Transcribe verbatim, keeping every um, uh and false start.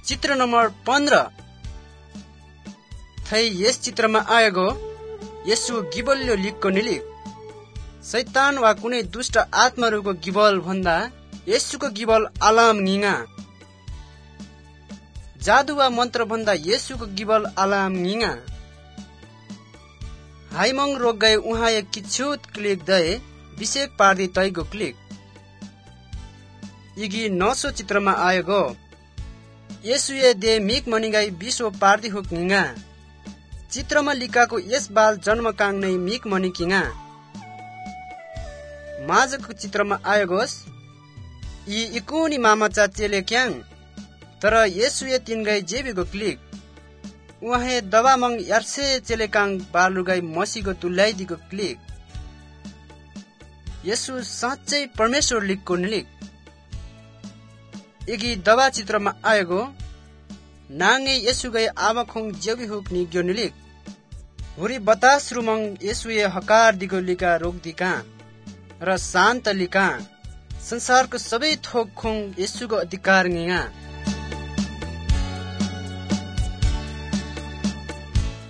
चित्र नम्बर पन्ध्र थै यस चित्रमा आएको यसु गिबल्यो लिगको निलिक शैतान वा कुनै दुष्ट आत्माहरूको गिबल भन्दा यसुको गिबल आलाम निगा जादु वा मन्त्र भन्दा यसुको गिबल आलाम निगा हाइमङ रोग गए उहाँ एक किछुत क्लिक दए विषेक पार्दी तैगो क्लिक इगी नसो चित्रमा आएको यसुए दे मिक मनिगाई विश्व पार्दी हुक निगा चित्रमा लिकाको यस बाल जन्मकाङ नै मिक मनिकिङा माझको चित्रमा आयोगोस यी इकुनी मामाचा चेले क्याङ तर यसुए तिनगाई जेबीको क्लिक उहाँ दबा मंग यार्से चेले काङ बालुगाई मसीको तुल्याइदिको क्लिक यसु साँच्चै परमेश्वर लिगको निलिक इगी दबा चित्रमा आएको नाङ्गे यसु गए आमाखोङ जेबी हुक निग्यो निलिक हुरी बतास रुमङ यसुए हकार दिगो लिका रोक दिका र शान्त लिका संसारको सबै थोक खोङ यसुको अधिकार निगा